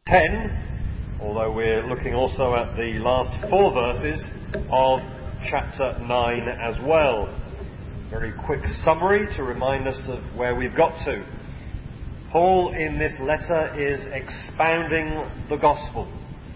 10, although we're looking also at the last 4 verses of chapter 9 as well. Very quick summary to remind us of where we've got to. Paul in this letter is expounding the gospel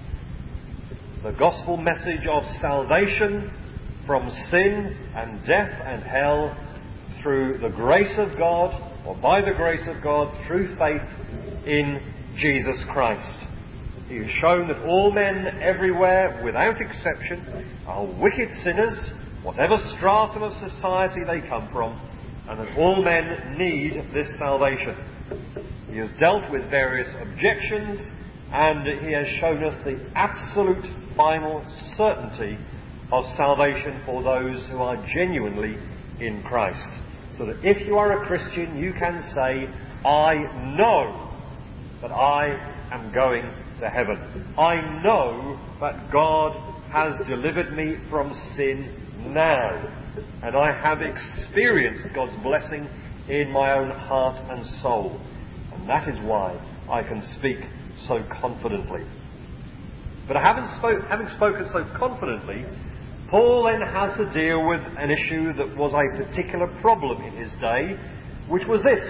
message of salvation from sin and death and hell through the grace of God, or by the grace of God, through faith in Jesus Christ. He has shown that all men everywhere, without exception, are wicked sinners, whatever stratum of society they come from, and that all men need this salvation. He has dealt with various objections, and he has shown us the absolute final certainty of salvation for those who are genuinely in Christ. So that if you are a Christian, you can say, I know that I am going to heaven. I know that God has delivered me from sin now. And I have experienced God's blessing in my own heart and soul. And that is why I can speak so confidently. But having spoken so confidently, Paul then has to deal with an issue that was a particular problem in his day, which was this.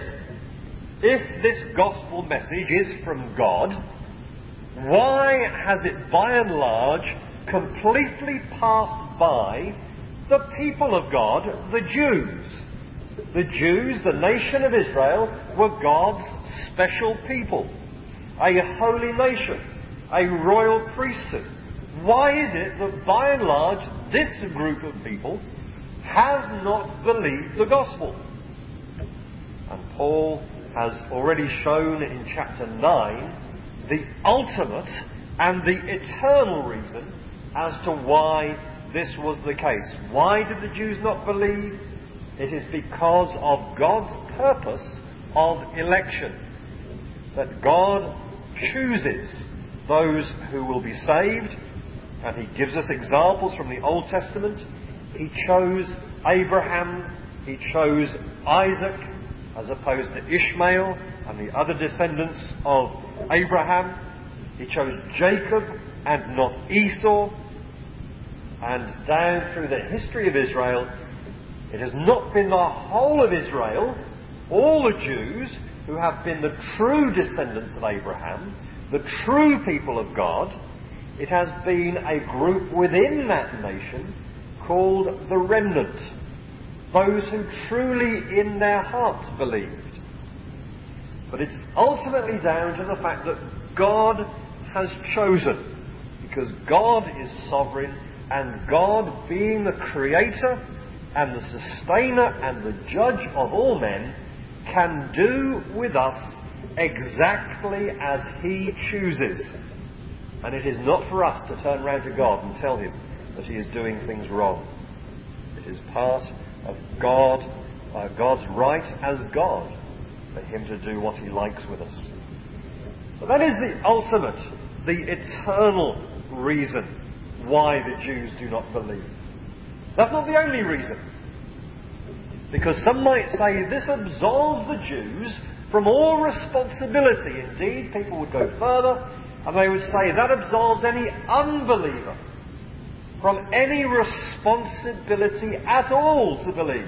If this gospel message is from God, why has it by and large completely passed by the people of God, the Jews? The Jews, the nation of Israel, were God's special people, a holy nation, a royal priesthood. Why is it that by and large this group of people has not believed the gospel? And Paul has already shown in chapter 9 the ultimate and the eternal reason as to why this was the case. Why did the Jews not believe? It is because of God's purpose of election. That God chooses those who will be saved, and he gives us examples from the Old Testament. He chose Abraham, he chose Isaac, as opposed to Ishmael and the other descendants of Abraham. He chose Jacob and not Esau. And down through the history of Israel, it has not been the whole of Israel, all the Jews, who have been the true descendants of Abraham, the true people of God. It has been a group within that nation called the remnant. Those who truly in their hearts believed. But it's ultimately down to the fact that God has chosen. Because God is sovereign, and God, being the creator and the sustainer and the judge of all men, can do with us exactly as he chooses. And it is not for us to turn round to God and tell him that he is doing things wrong. It is part of God's right as God for him to do what he likes with us. But that is the ultimate, the eternal reason why the Jews do not believe. That's not the only reason. Because some might say this absolves the Jews from all responsibility. Indeed, people would go further and they would say that absolves any unbeliever from any responsibility at all to believe.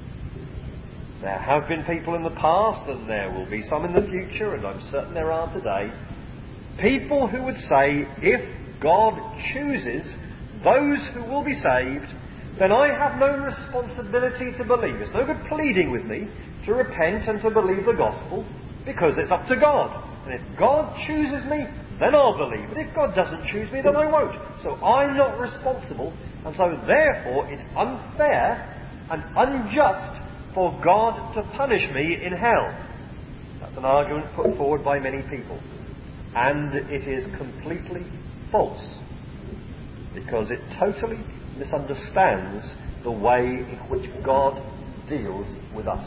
There have been people in the past, and there will be some in the future, and I'm certain there are today, people who would say, if God chooses those who will be saved, then I have no responsibility to believe. It's no good pleading with me to repent and to believe the gospel, because it's up to God. And if God chooses me, then I'll believe. But if God doesn't choose me, then I won't. So I'm not responsible, and so therefore it's unfair and unjust for God to punish me in hell. That's an argument put forward by many people. And it is completely false, because it totally misunderstands the way in which God deals with us.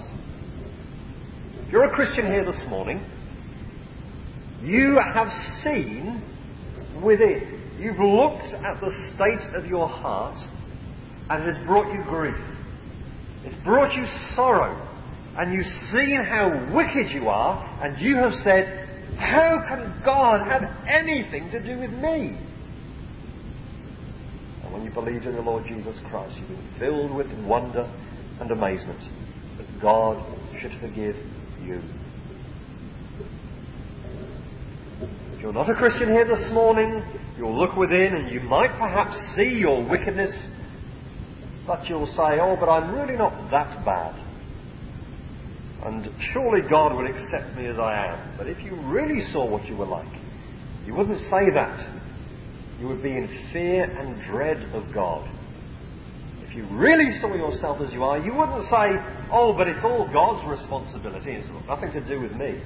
If you're a Christian here this morning, you have seen within. You've looked at the state of your heart, and it has brought you grief. It's brought you sorrow, and you've seen how wicked you are, and you have said, How can God have anything to do with me? And when you believed in the Lord Jesus Christ, you've been filled with wonder and amazement that God should forgive you. If you're not a Christian here this morning, you'll look within and you might perhaps see your wickedness, but you'll say, oh, but I'm really not that bad. And surely God would accept me as I am. But if you really saw what you were like, you wouldn't say that. You would be in fear and dread of God. If you really saw yourself as you are, you wouldn't say, oh, but it's all God's responsibility. It's got nothing to do with me.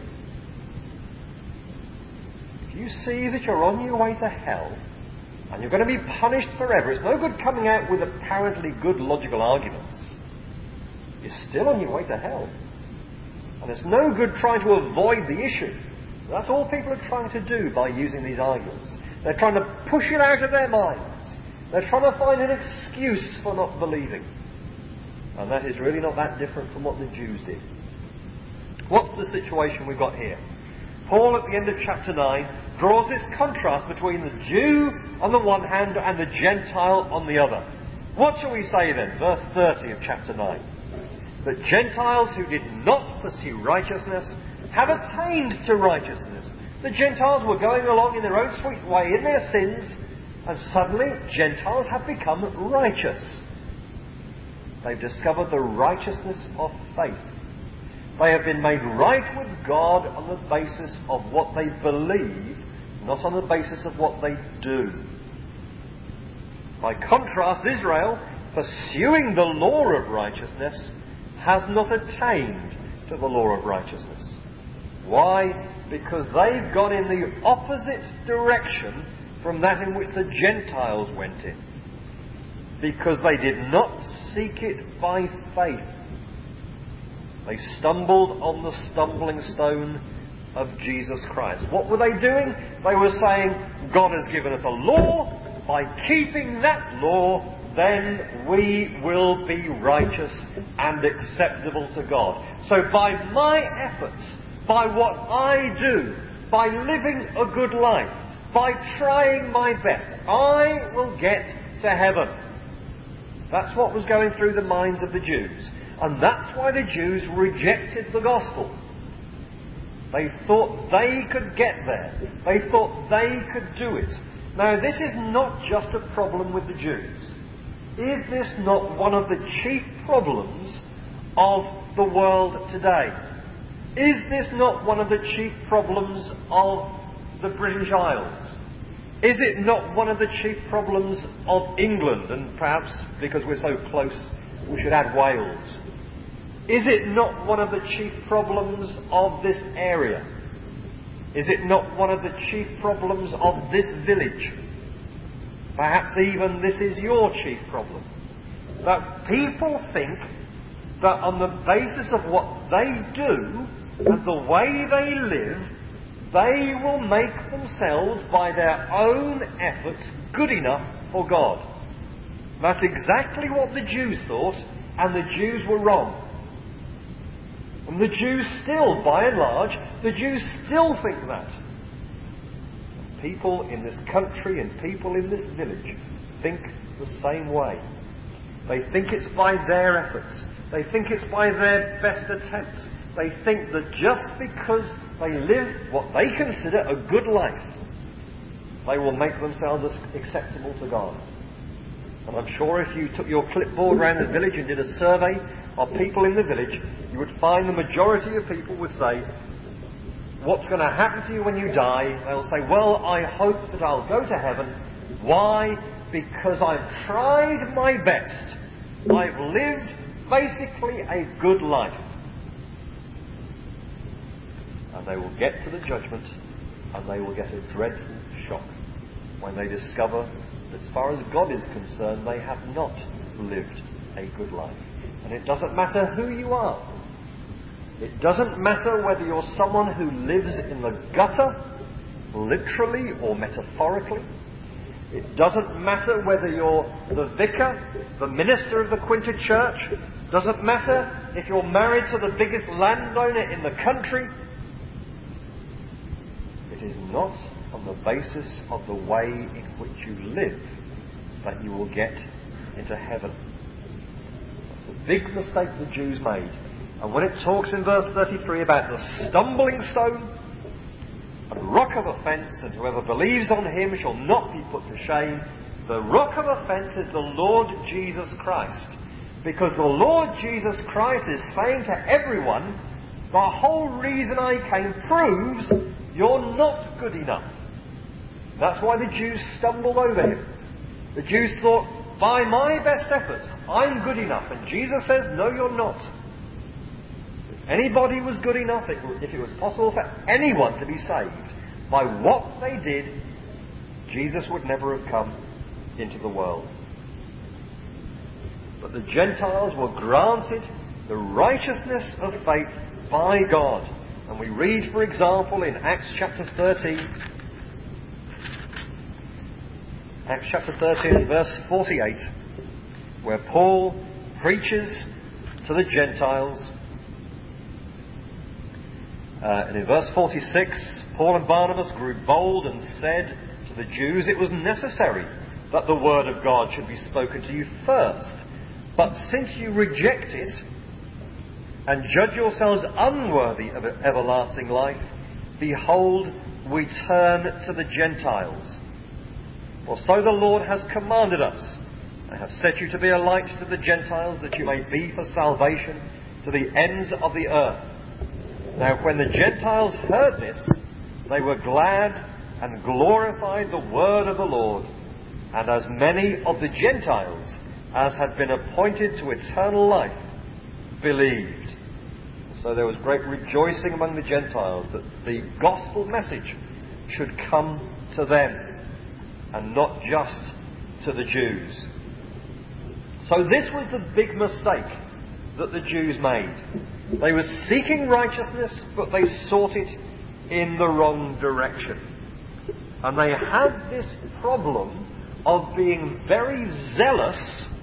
If you see that you're on your way to hell, and you're going to be punished forever, it's no good coming out with apparently good logical arguments. You're still on your way to hell. And it's no good trying to avoid the issue. That's all people are trying to do by using these arguments. They're trying to push it out of their minds. They're trying to find an excuse for not believing. And that is really not that different from what the Jews did. What's the situation we've got here? Paul, at the end of chapter 9, draws this contrast between the Jew on the one hand and the Gentile on the other. What shall we say then? Verse 30 of chapter 9. That Gentiles who did not pursue righteousness have attained to righteousness. The Gentiles were going along in their own sweet way in their sins, and suddenly Gentiles have become righteous. They've discovered the righteousness of faith. They have been made right with God on the basis of what they believe, not on the basis of what they do. By contrast, Israel, pursuing the law of righteousness, has not attained to the law of righteousness. Why? Because they've gone in the opposite direction from that in which the Gentiles went in. Because they did not seek it by faith. They stumbled on the stumbling stone of Jesus Christ. What were they doing? They were saying, God has given us a law. By keeping that law, then we will be righteous and acceptable to God. So by my efforts, by what I do, by living a good life, by trying my best, I will get to heaven. That's what was going through the minds of the Jews. And that's why the Jews rejected the gospel. They thought they could get there. They thought they could do it. Now, this is not just a problem with the Jews. Is this not one of the chief problems of the world today? Is this not one of the chief problems of the British Isles? Is it not one of the chief problems of England? And perhaps, because we're so close, we should add Wales. Is it not one of the chief problems of this area? Is it not one of the chief problems of this village? Perhaps even this is your chief problem. That people think that on the basis of what they do and the way they live, they will make themselves, by their own efforts, good enough for God. That's exactly what the Jews thought, and the Jews were wrong. And the Jews still, by and large, the Jews still think that. And people in this country and people in this village think the same way. They think it's by their efforts. They think it's by their best attempts. They think that just because they live what they consider a good life, they will make themselves acceptable to God. And I'm sure if you took your clipboard around the village and did a survey of people in the village, you would find the majority of people would say, what's going to happen to you when you die? They'll say, well, I hope that I'll go to heaven. Why? Because I've tried my best. I've lived basically a good life. And they will get to the judgment and they will get a dreadful shock when they discover that as far as God is concerned, they have not lived a good life. And it doesn't matter who you are. It doesn't matter whether you're someone who lives in the gutter, literally or metaphorically. It doesn't matter whether you're the vicar, the minister of the Quinta Church. It doesn't matter if you're married to the biggest landowner in the country. not on the basis of the way in which you live that you will get into heaven. That's the big mistake the Jews made. And when it talks in verse 33 about the stumbling stone and rock of offence, and whoever believes on him shall not be put to shame, the rock of offence is the Lord Jesus Christ. Because the Lord Jesus Christ is saying to everyone, the whole reason I came proves you're not good enough. That's why the Jews stumbled over him. The Jews thought, by my best efforts, I'm good enough. And Jesus says, no, you're not. If anybody was good enough, if it was possible for anyone to be saved by what they did, Jesus would never have come into the world. But the Gentiles were granted the righteousness of faith by God. And we read, for example, in Acts chapter 13, Acts chapter 13 and verse 48, where Paul preaches to the Gentiles. And in verse 46, Paul and Barnabas grew bold and said to the Jews, it was necessary that the word of God should be spoken to you first. But since you reject it and judge yourselves unworthy of everlasting life, behold, we turn to the Gentiles. For so the Lord has commanded us, I have set you to be a light to the Gentiles, that you may be for salvation to the ends of the earth. Now when the Gentiles heard this, they were glad and glorified the word of the Lord. And as many of the Gentiles as had been appointed to eternal life believed. So there was great rejoicing among the Gentiles that the gospel message should come to them and not just to the Jews. So this was the big mistake that the Jews made. They were seeking righteousness, but they sought it in the wrong direction. And they had this problem of being very zealous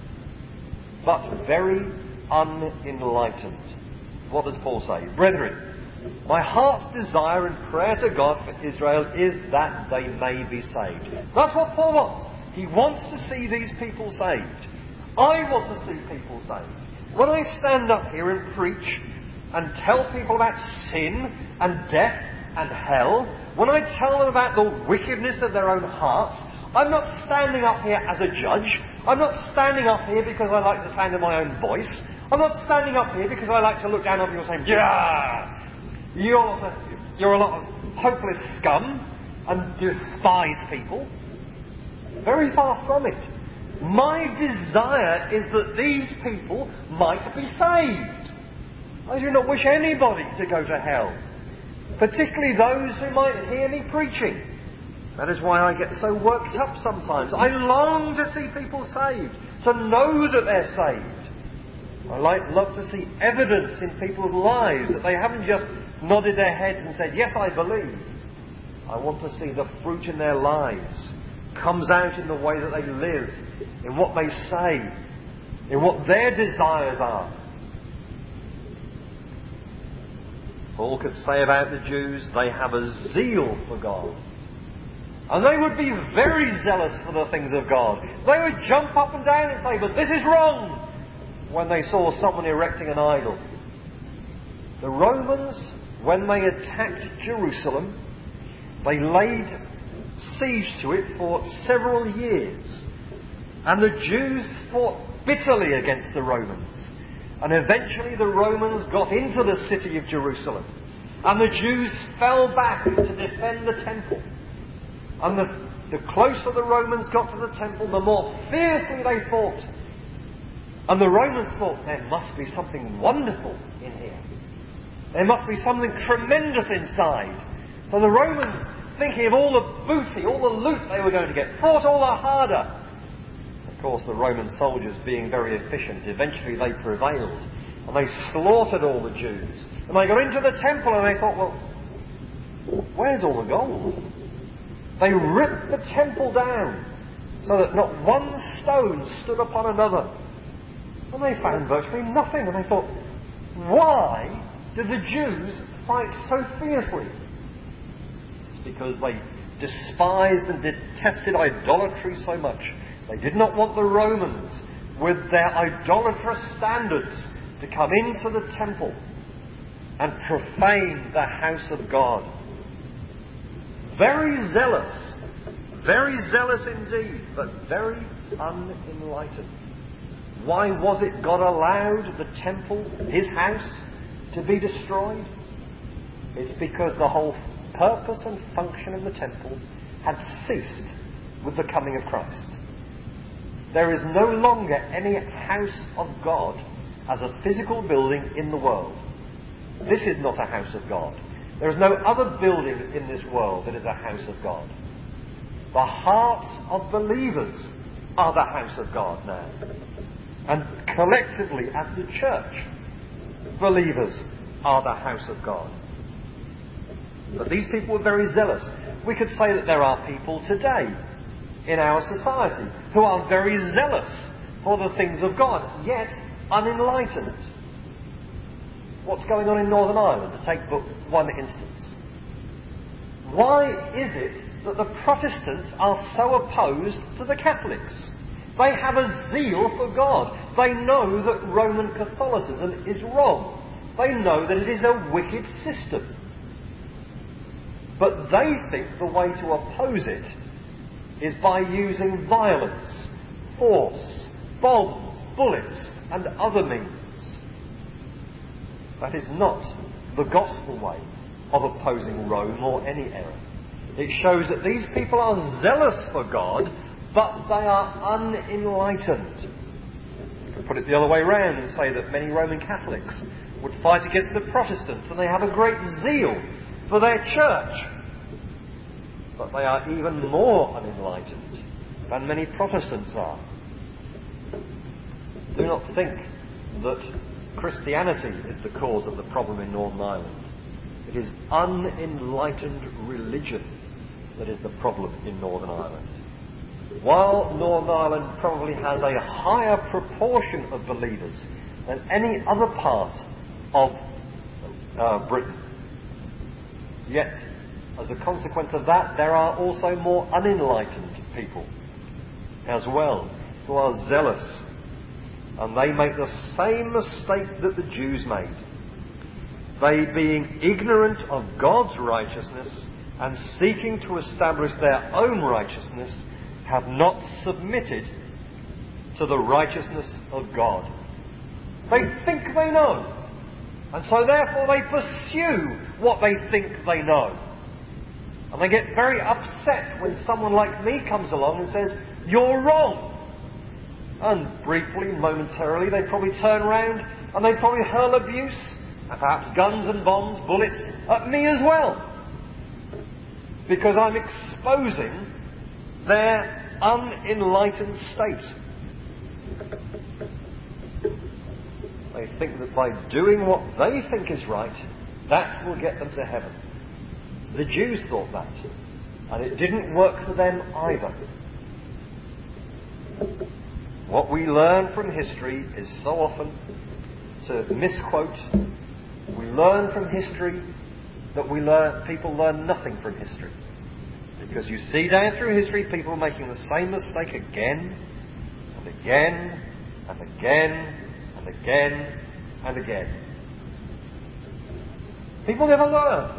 but very unenlightened. What does Paul say? Brethren, my heart's desire and prayer to God for Israel is that they may be saved. That's what Paul wants. He wants to see these people saved. I want to see people saved. When I stand up here and preach and tell people about sin and death and hell, when I tell them about the wickedness of their own hearts, I'm not standing up here as a judge. I'm not standing up here because I like the sound of my own voice. I'm not standing up here because I like to look down on people and say, yeah, you're a lot of hopeless scum and despise people. Very far from it. My desire is that these people might be saved. I do not wish anybody to go to hell, particularly those who might hear me preaching. That is why I get so worked up sometimes. I long to see people saved, to know that they're saved. I love to see evidence in people's lives that they haven't just nodded their heads and said, yes, I believe. I want to see the fruit in their lives comes out in the way that they live, in what they say, in what their desires are. Paul could say about the Jews, they have a zeal for God. And they would be very zealous for the things of God. They would jump up and down and say, but this is wrong, when they saw someone erecting an idol. The Romans, when they attacked Jerusalem, they laid siege to it for several years. And the Jews fought bitterly against the Romans. And eventually the Romans got into the city of Jerusalem. And the Jews fell back to defend the temple. And the closer the Romans got to the temple, the more fiercely they fought. And the Romans thought, there must be something wonderful in here. There must be something tremendous inside. So the Romans, thinking of all the booty, all the loot they were going to get, fought all the harder. Of course, the Roman soldiers, being very efficient, eventually they prevailed. And they slaughtered all the Jews. And they got into the temple and they thought, well, where's all the gold? They ripped the temple down so that not one stone stood upon another. And they found virtually nothing. And they thought, why did the Jews fight so fiercely? because they despised and detested idolatry so much. They did not want the Romans, with their idolatrous standards, to come into the temple and profane the house of God. Very zealous indeed, but very unenlightened. Why was it God allowed the temple, his house, to be destroyed? It's because the whole purpose and function of the temple had ceased with the coming of Christ. There is no longer any house of God as a physical building in the world. This is not a house of God. There is no other building in this world that is a house of God. The hearts of believers are the house of God now. And collectively, as the church, believers are the house of God. But these people were very zealous. We could say that there are people today in our society who are very zealous for the things of God, yet unenlightened. What's going on in Northern Ireland, to take but one instance? Why is it that the Protestants are so opposed to the Catholics? They have a zeal for God. They know that Roman Catholicism is wrong. They know that it is a wicked system. But they think the way to oppose it is by using violence, force, bombs, bullets, and other means. That is not the gospel way of opposing Rome or any error. It shows that these people are zealous for God, but they are unenlightened. You can put it the other way around and say that many Roman Catholics would fight against the Protestants, and they have a great zeal for their church. But they are even more unenlightened than many Protestants are. Do not think that Christianity is the cause of the problem in Northern Ireland. It is unenlightened religion that is the problem in Northern Ireland. While Northern Ireland probably has a higher proportion of believers than any other part of Britain, yet as a consequence of that, there are also more unenlightened people as well who are zealous, and they make the same mistake that the Jews made. They, being ignorant of God's righteousness and seeking to establish their own righteousness, have not submitted to the righteousness of God. They think they know, and so therefore they pursue what they think they know. And they get very upset when someone like me comes along and says, "You're wrong." And briefly, momentarily, they probably turn around and they probably hurl abuse, and perhaps guns and bombs, bullets, at me as well. Because I'm exposing their unenlightened state. They think that by doing what they think is right, that will get them to heaven. The Jews thought that, and it didn't work for them either. What we learn from history is so often to misquote. We learn from history that people learn nothing from history. Because you see down through history people making the same mistake again and again and again and again and again. People never learn.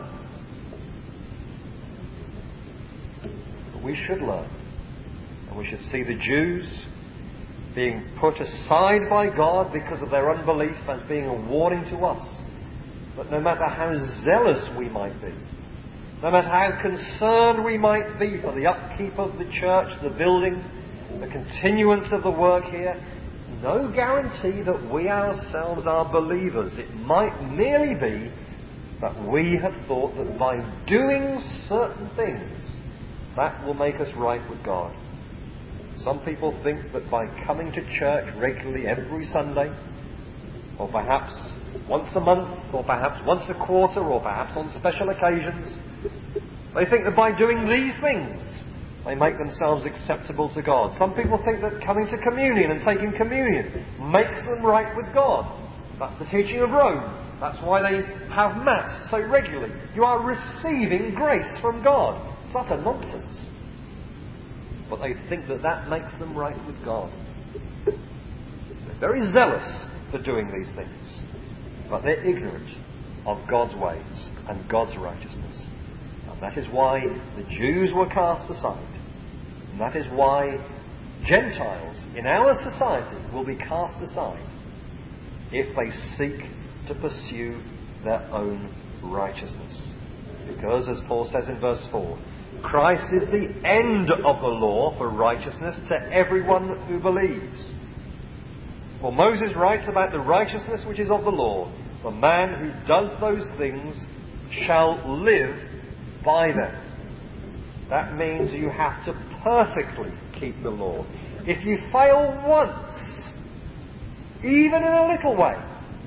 But we should learn. And we should see the Jews being put aside by God because of their unbelief as being a warning to us. But no matter how zealous we might be, no matter how concerned we might be for the upkeep of the church, the building, the continuance of the work here, no guarantee that we ourselves are believers. It might merely be that we have thought that by doing certain things, that will make us right with God. Some people think that by coming to church regularly every Sunday, or perhaps once a month, or perhaps once a quarter, or perhaps on special occasions, they think that by doing these things, they make themselves acceptable to God. Some people think that coming to communion and taking communion makes them right with God. That's the teaching of Rome. That's why they have Mass so regularly. You are receiving grace from God. It's utter nonsense. But they think that that makes them right with God. They're very zealous for doing these things. But they're ignorant of God's ways and God's righteousness. And that is why the Jews were cast aside. And that is why Gentiles in our society will be cast aside if they seek to pursue their own righteousness. Because, as Paul says in verse 4, Christ is the end of the law for righteousness to everyone who believes. For Moses writes about the righteousness which is of the law. The man who does those things shall live by them. That means you have to perfectly keep the law. If you fail once, even in a little way,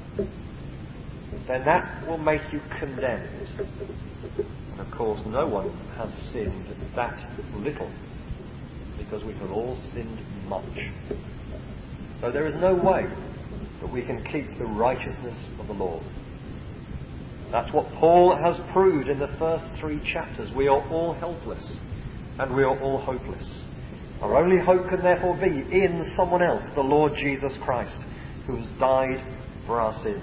then that will make you condemned. And of course, no one has sinned that little, because we have all sinned much. So there is no way that we can keep the righteousness of the law. That's what Paul has proved in the first 3 chapters. We are all helpless, and we are all hopeless. Our only hope can therefore be in someone else, the Lord Jesus Christ, who has died for our sins.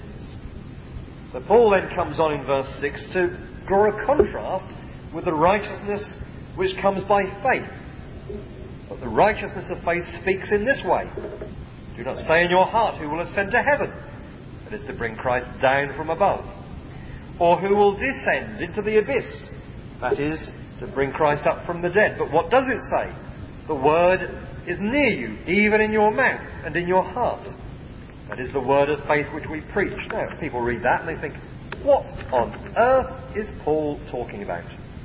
So Paul then comes on in verse 6 to draw a contrast with the righteousness which comes by faith. But the righteousness of faith speaks in this way. Do not say in your heart, who will ascend to heaven? That is to bring Christ down from above. Or who will descend into the abyss? That is to bring Christ up from the dead. But what does it say? The word is near you, even in your mouth and in your heart. That is the word of faith which we preach. Now, people read that and they think, what on earth is Paul talking about?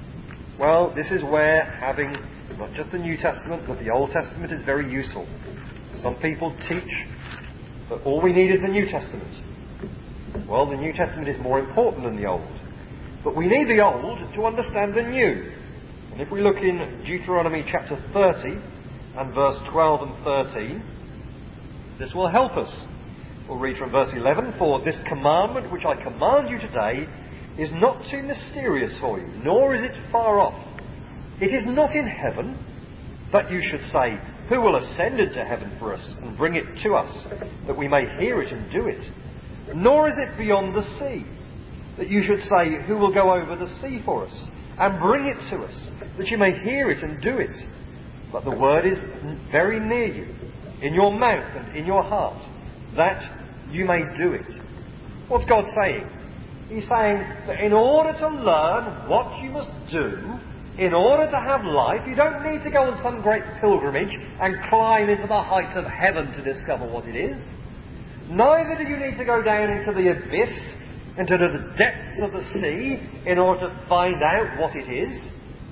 Well, this is where having not just the New Testament, but the Old Testament is very useful. Some people teach that all we need is the New Testament. Well, the New Testament is more important than the Old. But we need the Old to understand the New. And if we look in Deuteronomy chapter 30 and verse 12 and 13, this will help us. We'll read from verse 11, For this commandment which I command you today is not too mysterious for you, nor is it far off. It is not in heaven, that you should say, Who will ascend into heaven for us and bring it to us, that we may hear it and do it? Nor is it beyond the sea, that you should say, Who will go over the sea for us and bring it to us, that you may hear it and do it? But the word is very near you, in your mouth and in your heart, that you may do it. What's God saying? He's saying that in order to learn what you must do, in order to have life, you don't need to go on some great pilgrimage and climb into the heights of heaven to discover what it is. Neither do you need to go down into the abyss, into the depths of the sea, in order to find out what it is.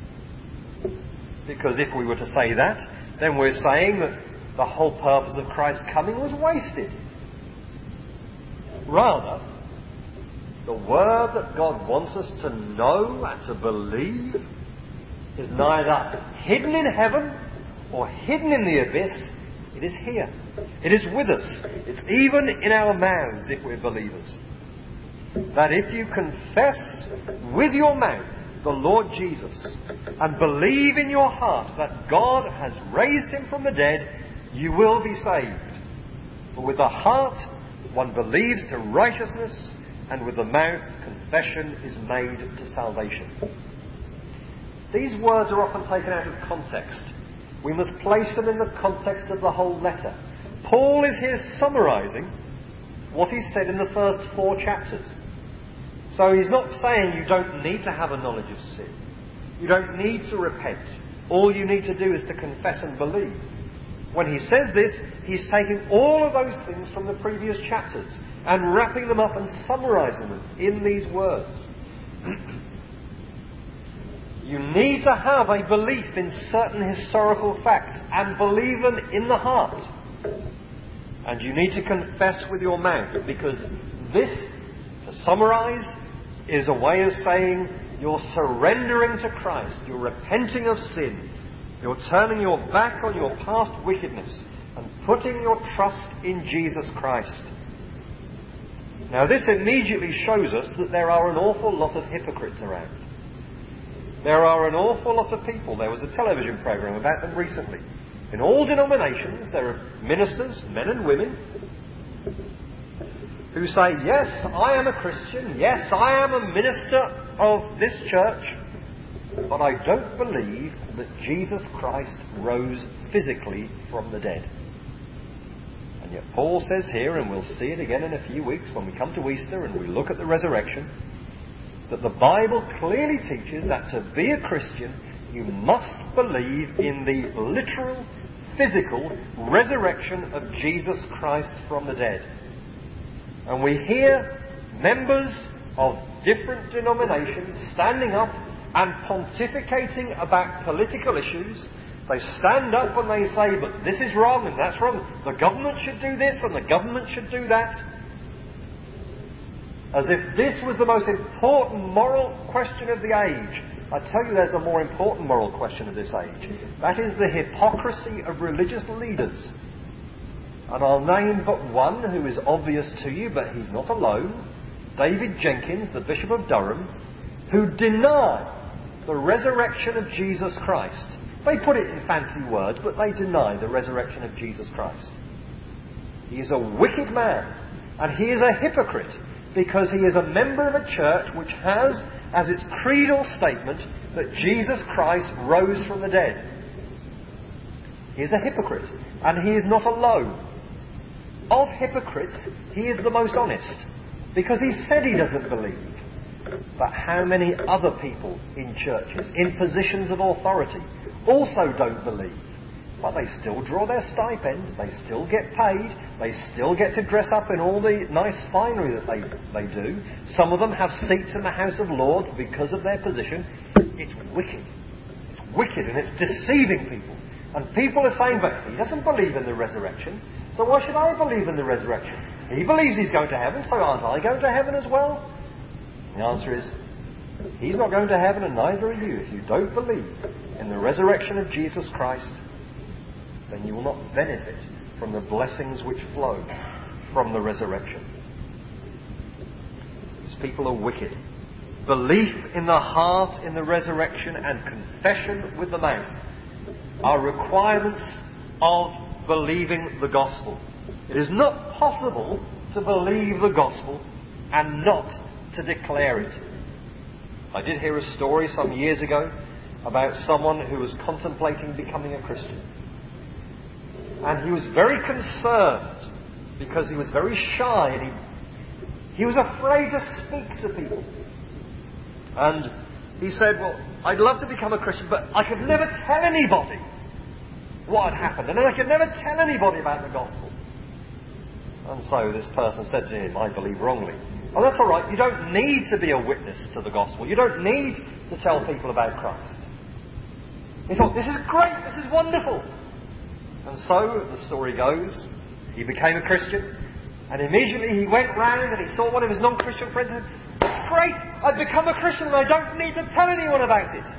Because if we were to say that, then we're saying that the whole purpose of Christ's coming was wasted. Rather, the word that God wants us to know and to believe is neither hidden in heaven or hidden in the abyss. It is here. It is with us. It's even in our mouths if we're believers. That if you confess with your mouth the Lord Jesus and believe in your heart that God has raised him from the dead, you will be saved. For with the heart one believes to righteousness, and with the mouth confession is made to salvation. These words are often taken out of context. We must place them in the context of the whole letter. Paul is here summarising what he said in the first 4 chapters. So he's not saying you don't need to have a knowledge of sin. You don't need to repent. All you need to do is to confess and believe. When he says this, he's taking all of those things from the previous chapters and wrapping them up and summarising them in these words. You need to have a belief in certain historical facts and believe them in the heart. And you need to confess with your mouth, because this, to summarise, is a way of saying you're surrendering to Christ, you're repenting of sin, you're turning your back on your past wickedness and putting your trust in Jesus Christ. Now this immediately shows us that there are an awful lot of hypocrites around. There are an awful lot of people. There was a television program about them recently. In all denominations there are ministers, men and women, who say, yes, I am a Christian, yes, I am a minister of this church, but I don't believe that Jesus Christ rose physically from the dead. And yet Paul says here, and we'll see it again in a few weeks when we come to Easter and we look at the resurrection, that the Bible clearly teaches that to be a Christian, you must believe in the literal, physical resurrection of Jesus Christ from the dead. And we hear members of different denominations standing up and pontificating about political issues. They stand up and they say, but this is wrong and that's wrong. The government should do this and the government should do that. As if this was the most important moral question of the age. I tell you there's a more important moral question of this age. That is the hypocrisy of religious leaders. And I'll name but one who is obvious to you, but he's not alone. David Jenkins, the Bishop of Durham, who deny the resurrection of Jesus Christ. They put it in fancy words, but they deny the resurrection of Jesus Christ. He is a wicked man, and he is a hypocrite, because he is a member of a church which has as its creedal statement that Jesus Christ rose from the dead. He is a hypocrite, and he is not alone. Of hypocrites, he is the most honest, because he said he doesn't believe. But how many other people in churches, in positions of authority, also don't believe? But they still draw their stipend, they still get paid, they still get to dress up in all the nice finery that they do. Some of them have seats in the House of Lords because of their position. It's wicked. It's wicked and it's deceiving people. And people are saying, but he doesn't believe in the resurrection, so why should I believe in the resurrection? He believes he's going to heaven, so aren't I going to heaven as well? The answer is, he's not going to heaven and neither are you. If you don't believe in the resurrection of Jesus Christ, then you will not benefit from the blessings which flow from the resurrection. These people are wicked. Belief in the heart in the resurrection and confession with the mouth are requirements of believing the gospel. It is not possible to believe the gospel and not to declare it. I did hear a story some years ago about someone who was contemplating becoming a Christian. And he was very concerned because he was very shy and he was afraid to speak to people. And he said, well, I'd love to become a Christian, but I could never tell anybody what had happened. And I could never tell anybody about the gospel. And so this person said to him, I believe wrongly. Oh, that's all right. You don't need to be a witness to the gospel. You don't need to tell people about Christ. He thought, this is great. This is wonderful. And so, the story goes, he became a Christian. And immediately he went round and he saw one of his non-Christian friends and said, that's great. I've become a Christian and I don't need to tell anyone about it.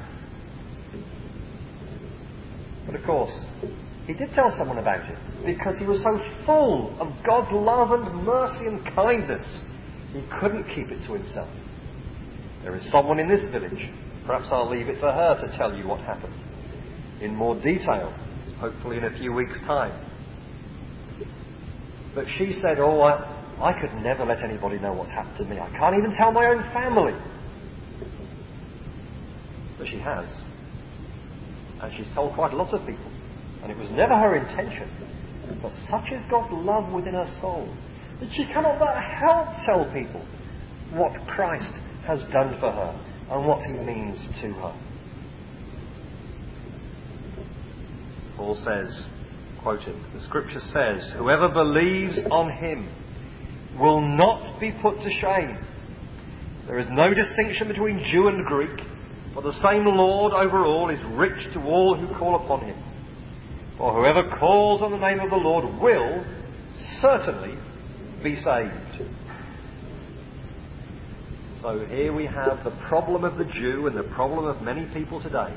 But of course, he did tell someone about it because he was so full of God's love and mercy and kindness. He couldn't keep it to himself. There is someone in this village. Perhaps I'll leave it for her to tell you what happened in more detail, hopefully in a few weeks' time. But she said, I could never let anybody know what's happened to me. I can't even tell my own family. But she has. And she's told quite a lot of people. And it was never her intention. But such is God's love within her soul that she cannot but help tell people what Christ has done for her and what he means to her. Paul says, quoting, the scripture says, whoever believes on him will not be put to shame. There is no distinction between Jew and Greek, for the same Lord over all is rich to all who call upon him. For whoever calls on the name of the Lord will certainly be saved. So here we have the problem of the Jew and the problem of many people today.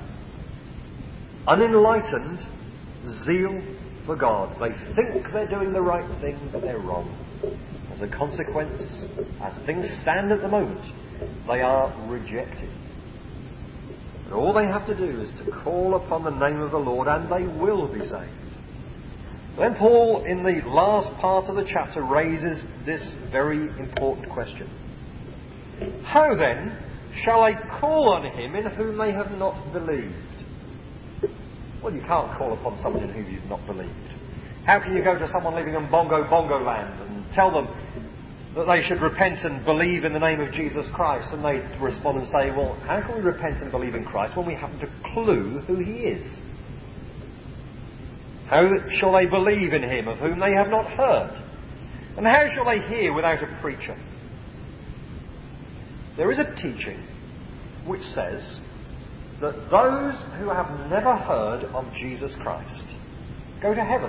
Unenlightened zeal for God. They think they're doing the right thing, but they're wrong. As a consequence, as things stand at the moment, they are rejected. But all they have to do is to call upon the name of the Lord and they will be saved. Then Paul, in the last part of the chapter, raises this very important question. How then shall I call on him in whom they have not believed? Well, you can't call upon someone in whom you've not believed. How can you go to someone living in Bongo land and tell them that they should repent and believe in the name of Jesus Christ? And they respond and say, well, how can we repent and believe in Christ when we haven't a clue who he is? How shall they believe in him of whom they have not heard? And how shall they hear without a preacher? There is a teaching which says that those who have never heard of Jesus Christ go to heaven.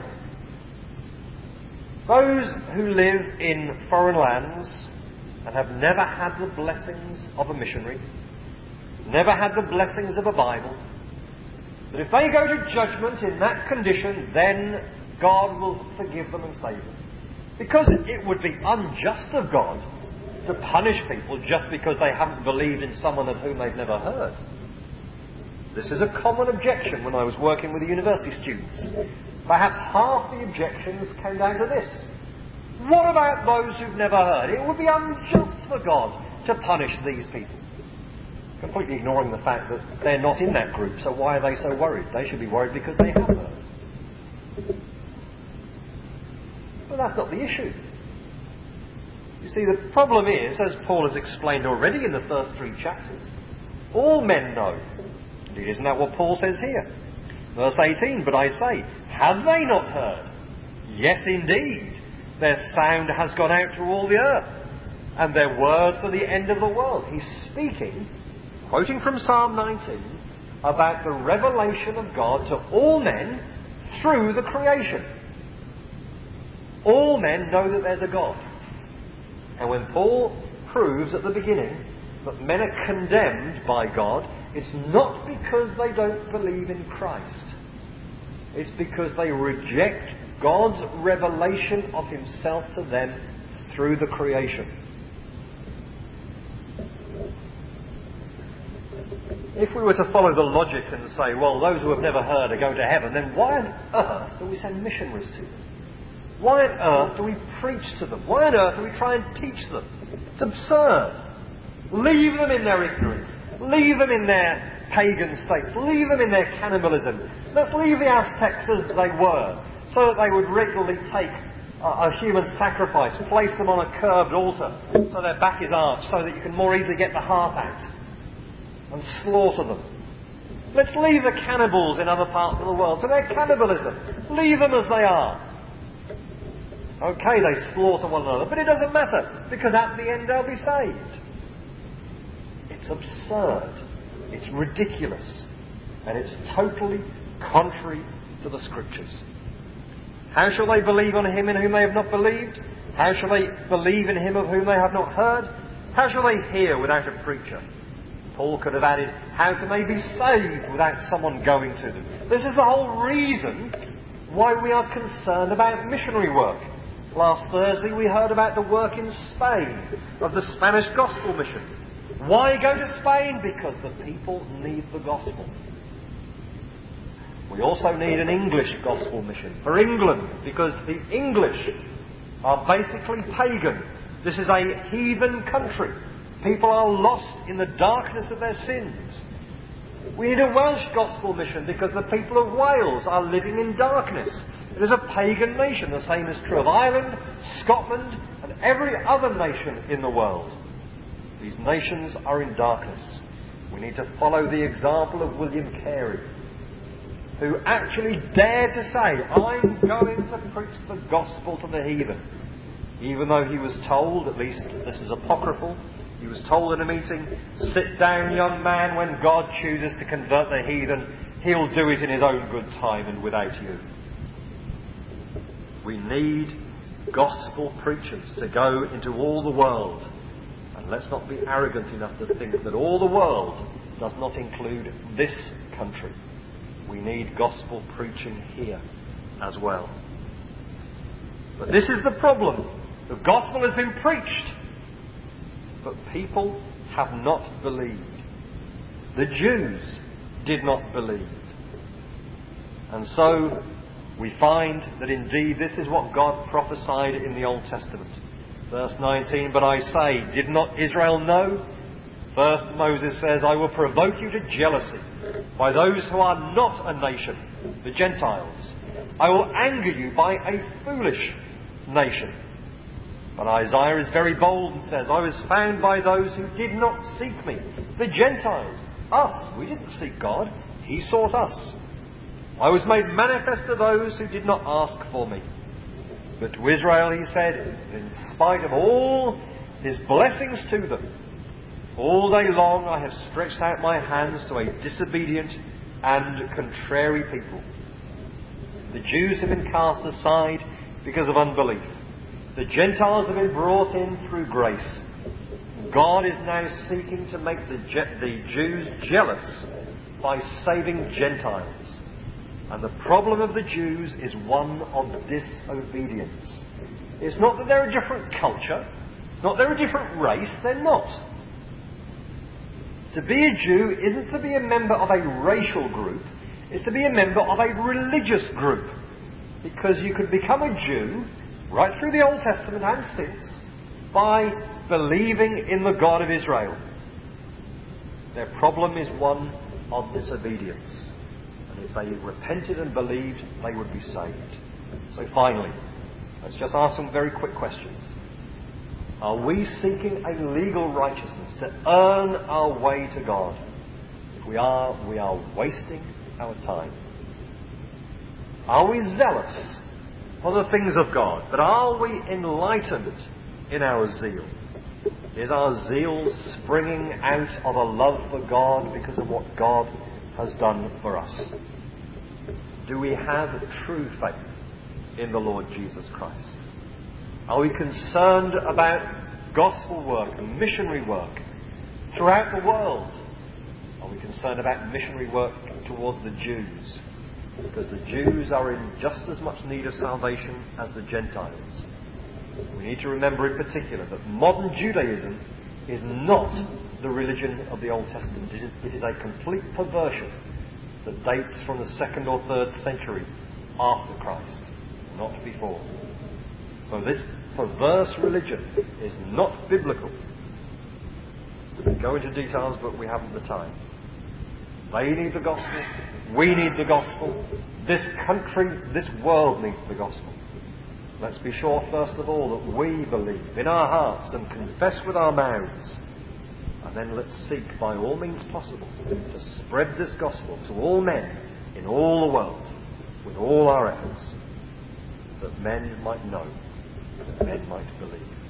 Those who live in foreign lands and have never had the blessings of a missionary, never had the blessings of a Bible, that if they go to judgment in that condition, then God will forgive them and save them. Because it would be unjust of God to punish people just because they haven't believed in someone of whom they've never heard. This is a common objection when I was working with the university students. Perhaps half the objections came down to this. What about those who've never heard? It would be unjust for God to punish these people. Completely ignoring the fact that they're not in that group, so why are they so worried? They should be worried because they have heard. But that's not the issue. You see, the problem is, as Paul has explained already in the first 3 chapters, all men know. Indeed, isn't that what Paul says here? Verse 18, but I say, have they not heard? Yes, indeed. Their sound has gone out to all the earth, and their words to the end of the world. He's speaking, quoting from Psalm 19, about the revelation of God to all men through the creation. All men know that there's a God. And when Paul proves at the beginning that men are condemned by God, it's not because they don't believe in Christ. It's because they reject God's revelation of himself to them through the creation. If we were to follow the logic and say, well, those who have never heard are going to heaven, then why on earth do we send missionaries to them? Why on earth do we preach to them? Why on earth do we try and teach them? It's absurd. Leave them in their ignorance. Leave them in their pagan states. Leave them in their cannibalism. Let's leave the Aztecs as they were, so that they would regularly take a human sacrifice, place them on a curved altar, so their back is arched, so that you can more easily get the heart out, and slaughter them. Let's leave the cannibals in other parts of the world to their cannibalism. Leave them as they are. Okay, they slaughter one another, but it doesn't matter, because at the end they'll be saved. It's absurd. It's ridiculous. And it's totally contrary to the Scriptures. How shall they believe on him in whom they have not believed? How shall they believe in him of whom they have not heard? How shall they hear without a preacher? Paul could have added, how can they be saved without someone going to them? This is the whole reason why we are concerned about missionary work. Last Thursday we heard about the work in Spain of the Spanish gospel mission. Why go to Spain? Because the people need the gospel. We also need an English gospel mission for England, because the English are basically pagan. This is a heathen country. People are lost in the darkness of their sins. We need a Welsh gospel mission because the people of Wales are living in darkness. It is a pagan nation. The same is true of Ireland, Scotland, and every other nation in the world. These nations are in darkness. We need to follow the example of William Carey, who actually dared to say, I'm going to preach the gospel to the heathen. Even though he was told, at least this is apocryphal, he was told in a meeting, sit down, young man, when God chooses to convert the heathen, he'll do it in his own good time and without you. We need gospel preachers to go into all the world. And let's not be arrogant enough to think that all the world does not include this country. We need gospel preaching here as well. But this is the problem. The gospel has been preached, but people have not believed. The Jews did not believe. And so we find that indeed this is what God prophesied in the Old Testament. Verse 19, "But I say, did not Israel know?" First Moses says, "I will provoke you to jealousy by those who are not a nation, the Gentiles. I will anger you by a foolish nation." But Isaiah is very bold and says, "I was found by those who did not seek me." The Gentiles, us. We didn't seek God. He sought us. "I was made manifest to those who did not ask for me." But to Israel he said, in spite of all his blessings to them, "All day long I have stretched out my hands to a disobedient and contrary people." The Jews have been cast aside because of unbelief. The Gentiles have been brought in through grace. God is now seeking to make the Jews jealous by saving Gentiles. And the problem of the Jews is one of disobedience. It's not that they're a different culture, not they're a different race, they're not. To be a Jew isn't to be a member of a racial group, it's to be a member of a religious group. Because you could become a Jew, right through the Old Testament and since, by believing in the God of Israel. Their problem is one of disobedience. And if they repented and believed, they would be saved. So finally, let's just ask some very quick questions. Are we seeking a legal righteousness to earn our way to God? If we are wasting our time. Are we zealous for the things of God? But are we enlightened in our zeal? Is our zeal springing out of a love for God because of what God has done for us? Do we have true faith in the Lord Jesus Christ? Are we concerned about gospel work and missionary work throughout the world? Are we concerned about missionary work towards the Jews? Because the Jews are in just as much need of salvation as the Gentiles. We need to remember in particular that modern Judaism is not the religion of the Old Testament. It is a complete perversion that dates from the 2nd or 3rd century after Christ, not before. So this perverse religion is not biblical. We can go into details, but we haven't the time. They need the gospel. We need the gospel. This country, this world needs the gospel. Let's be sure, first of all, that we believe in our hearts and confess with our mouths. And then let's seek, by all means possible, to spread this gospel to all men in all the world with all our efforts, that men might know, that men might believe.